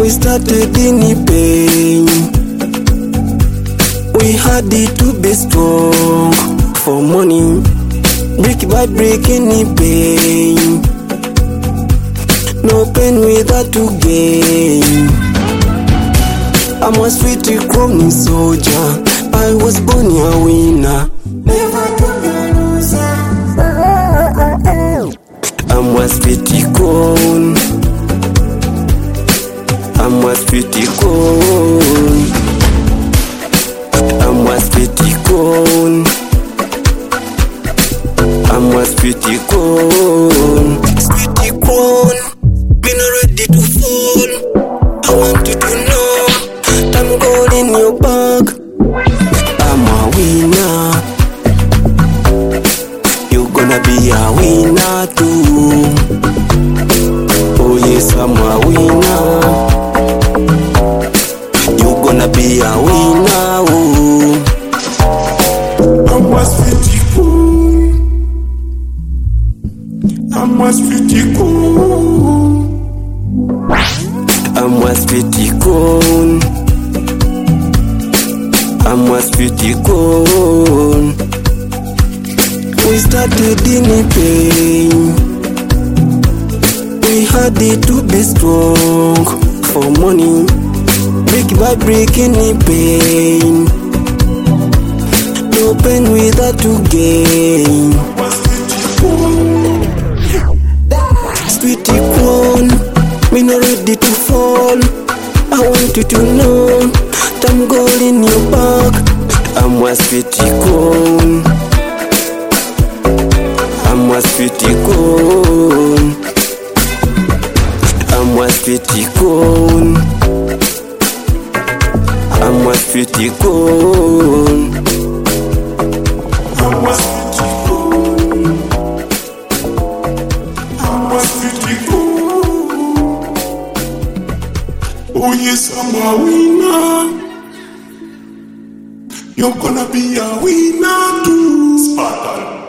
We started in the pain. We had it to be strong for money, brick by brick in the pain. No pain without to gain. I'm a sweet crony soldier. I was born a winner, never to be a loser. I'm a sweet cone. I'm a sweet cone. I'm a sweet cone. I'm a sweet cone. Sweet cone. Been ready to fall. I want you to know I'm gold in your bag. I'm a winner. You're gonna be a winner too. Oh yes, I'm a winner. You're gonna be a winner. Oh. I'm a sweetie cool. I'm a sweetie cool. I'm a sweetie cone. I'm a sweetie cone. We started in the pain. We had it to be strong for money, brick by brick in the pain. No pain without to gain. Sweetie cone, me not ready to fall. I want you to know that I'm gold in your bag. I'm a sweetie cone. I'm a sweetie cone. I'm a sweetie cone. I'm a sweetie cone. I'm a sweetie cool. I'm a sweetie cool. Oh yes, I'm a winner. You're gonna be a winner too. Spartan.